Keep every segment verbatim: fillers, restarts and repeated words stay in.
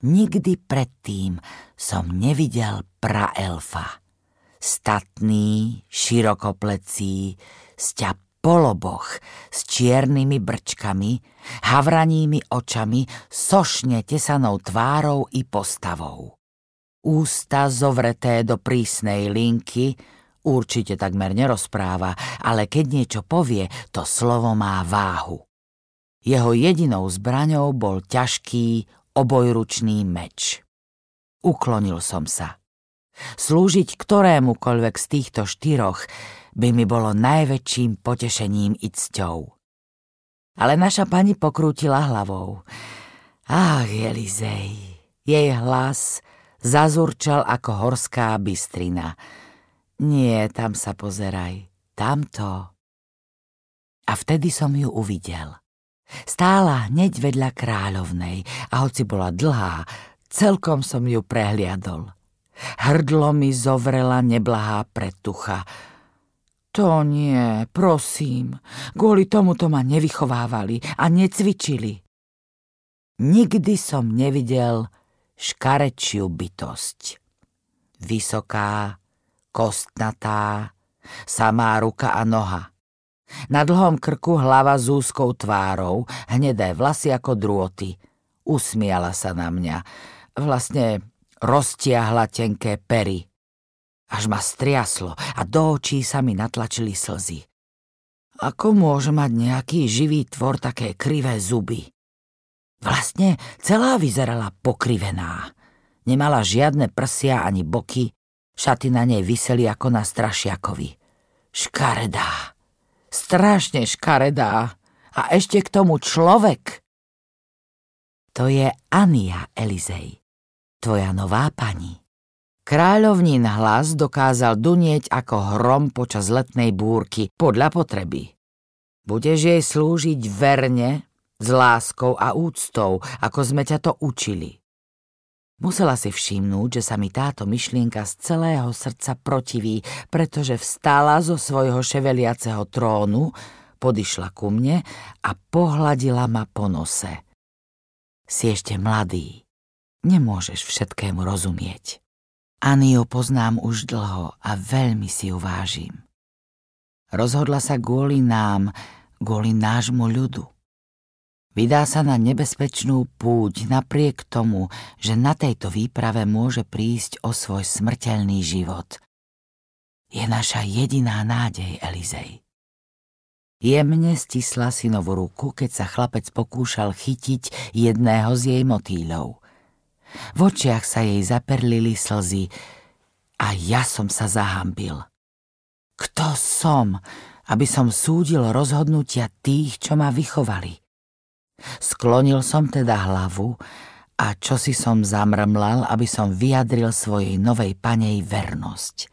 Nikdy predtým som nevidel praelfa. Statný, širokoplecí, sťa poloboch s čiernymi brčkami, havranými očami, sošne tesanou tvárou i postavou. Ústa zovreté do prísnej linky, určite takmer nerozpráva, ale keď niečo povie, to slovo má váhu. Jeho jedinou zbraňou bol ťažký, obojručný meč. Uklonil som sa. Slúžiť ktorémukoľvek z týchto štyroch by mi bolo najväčším potešením i cťou. Ale naša pani pokrútila hlavou. Ach, Elizej, jej hlas zazurčal ako horská bystrina. Nie, tam sa pozeraj, tamto. A vtedy som ju uvidel. Stála hneď vedľa kráľovnej a hoci bola dlhá, celkom som ju prehliadol. Hrdlo mi zovrela neblahá pretucha. To nie, prosím, kvôli tomuto ma nevychovávali a necvičili. Nikdy som nevidel škarečiu bytosť. Vysoká, kostnatá, samá ruka a noha. Na dlhom krku hlava s úzkou tvárou, hnedé vlasy ako drôty. Usmiala sa na mňa. Vlastne roztiahla tenké pery. Až ma striaslo a do očí sa mi natlačili slzy. Ako môže mať nejaký živý tvor také krivé zuby? Vlastne celá vyzerala pokrivená. Nemala žiadne prsia ani boky, šaty na nej viseli ako na strašiakovi. Škaredá. Strašne škaredá. A ešte k tomu človek. To je Ania, Elizej, tvoja nová pani. Kráľovnín hlas dokázal dunieť ako hrom počas letnej búrky podľa potreby. Budeš jej slúžiť verne, s láskou a úctou, ako sme ťa to učili. Musela si všimnúť, že sa mi táto myšlienka z celého srdca protiví, pretože vstala zo svojho ševeliaceho trónu, podišla ku mne a pohladila ma po nose. Si ešte mladý, nemôžeš všetkému rozumieť. Aniu poznám už dlho a veľmi si ju vážim. Rozhodla sa kvôli nám, kvôli nášmu ľudu. Vydá sa na nebezpečnú púť napriek tomu, že na tejto výprave môže prísť o svoj smrteľný život. Je naša jediná nádej, Elizej. Jemne stisla synovu ruku, keď sa chlapec pokúšal chytiť jedného z jej motýľov. V očiach sa jej zaperlili slzy a ja som sa zahambil. Kto som, aby som súdil rozhodnutia tých, čo ma vychovali? Sklonil som teda hlavu a čosi som zamrmlal, aby som vyjadril svojej novej panej vernosť.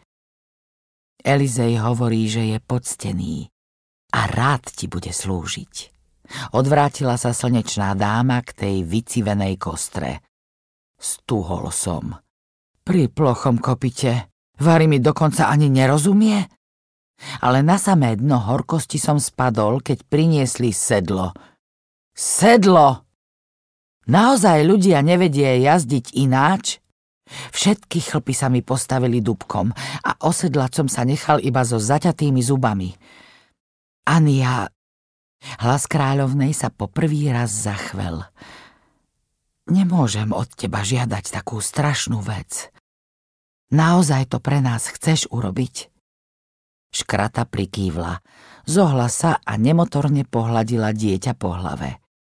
Elizej hovorí, že je poctený a rád ti bude slúžiť. Odvrátila sa slnečná dáma k tej vycivenej kostre. Stuhol som. Pri plochom kopite Vary mi dokonca ani nerozumie? Ale na samé dno horkosti som spadol, keď priniesli sedlo. Sedlo! Naozaj ľudia nevedie jazdiť ináč? Všetky chlpy sa mi postavili dúbkom a osedlať som sa nechal iba so zaťatými zubami. Ania, hlas kráľovnej sa po prvý raz zachvel. Nemôžem od teba žiadať takú strašnú vec. Naozaj to pre nás chceš urobiť? Škrata prikývla, zohla sa a nemotorne pohladila dieťa po hlave.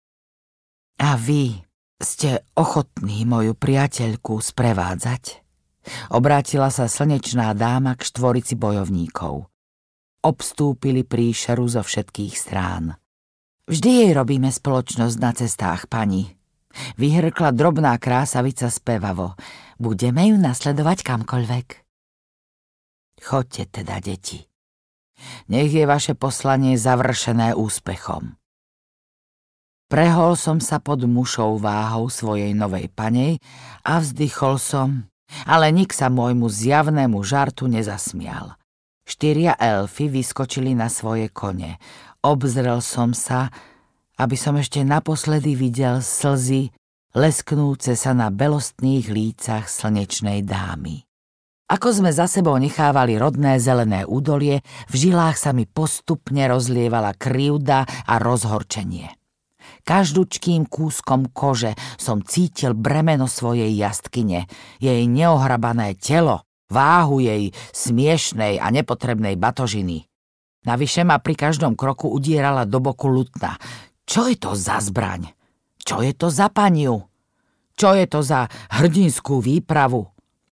A vy ste ochotní moju priateľku sprevádzať? Obrátila sa slnečná dáma k štvorici bojovníkov. Obstúpili príšeru zo všetkých strán. Vždy jej robíme spoločnosť na cestách, pani. Vyhrkla drobná krásavica spevavo. Budeme ju nasledovať kamkoľvek. Choďte teda, deti. Nech je vaše poslanie završené úspechom. Prehol som sa pod mušou váhou svojej novej panej a vzdychol som, ale nik sa môjmu zjavnému žartu nezasmial. Štyria elfy vyskočili na svoje kone. Obzrel som sa, aby som ešte naposledy videl slzy lesknúce sa na belostných lícach slnečnej dámy. Ako sme za sebou nechávali rodné zelené údolie, v žilách sa mi postupne rozlievala krivda a rozhorčenie. Každúčkým kúskom kože som cítil bremeno svojej jazdkyne, jej neohrabané telo, váhu jej smiešnej a nepotrebnej batožiny. Navyše ma pri každom kroku udierala do boku lutna. Čo je to za zbraň? Čo je to za paniu? Čo je to za hrdinskú výpravu?